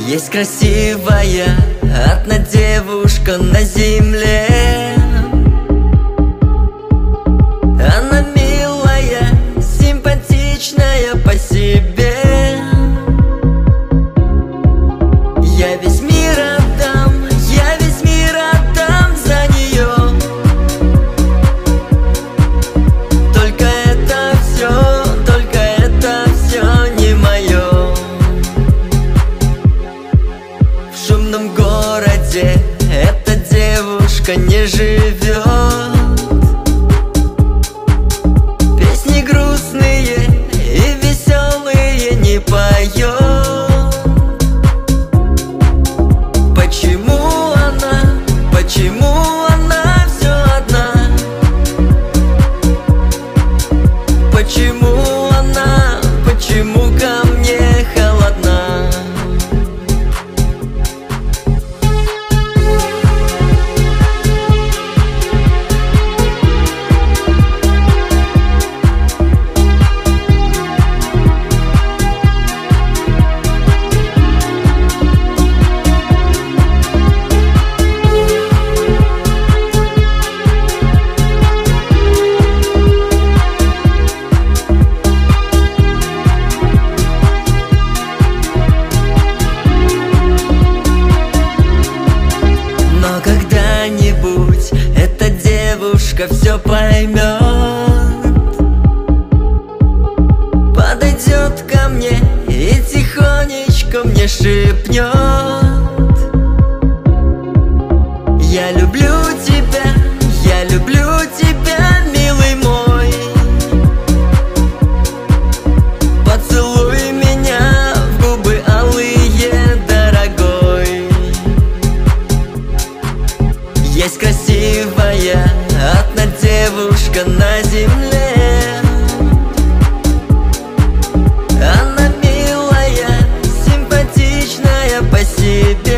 Есть красивая одна девушка на земле. Она милая, симпатичная по себе. Я весь мир отдам, я весь мир отдам за нее. Только это все не мое. В шумном городе эта девушка не живет. Песни грустные и веселые не поет. Почему она все одна? Почему ко мне холодна? Когда-нибудь эта девушка все поймет, подойдет ко мне и тихонечко мне шепнет: я люблю тебя, милый мой. Поцелуй меня в губы алые, дорогой. Есть красивая одна девушка на земле. Она милая, симпатичная по себе.